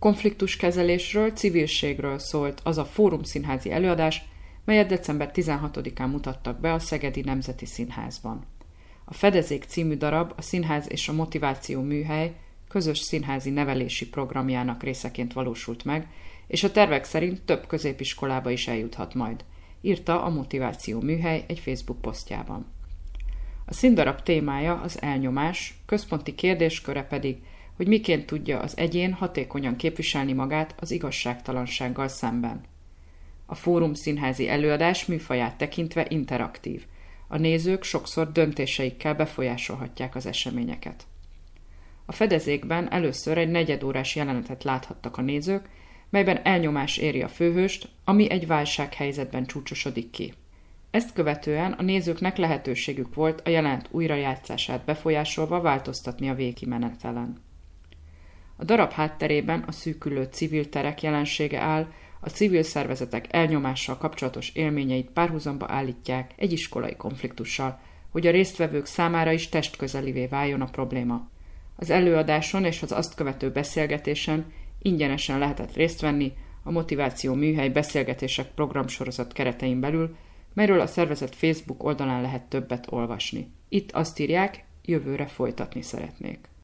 Konfliktuskezelésről, civilségről szólt az a fórumszínházi előadás, melyet december 16-án mutattak be a Szegedi Nemzeti Színházban. A Fedezék című darab a Színház és a Motiváció Műhely közös színházi nevelési programjának részeként valósult meg, és a tervek szerint több középiskolába is eljuthat majd, írta a Motiváció Műhely egy Facebook posztjában. A színdarab témája az elnyomás, központi kérdésköre pedig, hogy miként tudja az egyén hatékonyan képviselni magát az igazságtalansággal szemben. A fórum színházi előadás műfaját tekintve interaktív. A nézők sokszor döntéseikkel befolyásolhatják az eseményeket. A Fedezékben először egy negyedórás jelenetet láthattak a nézők, melyben elnyomás éri a főhőst, ami egy válsághelyzetben csúcsosodik ki. Ezt követően a nézőknek lehetőségük volt a jelenet újrajátszását befolyásolva változtatni a végkimenetelen. A darab hátterében a szűkülő civil terek jelensége áll, a civil szervezetek elnyomással kapcsolatos élményeit párhuzamba állítják egy iskolai konfliktussal, hogy a résztvevők számára is testközelivé váljon a probléma. Az előadáson és az azt követő beszélgetésen ingyenesen lehetett részt venni a Motiváció Műhely beszélgetések programsorozat keretein belül, melyről a szervezet Facebook oldalán lehet többet olvasni. Itt azt írják, jövőre folytatni szeretnék.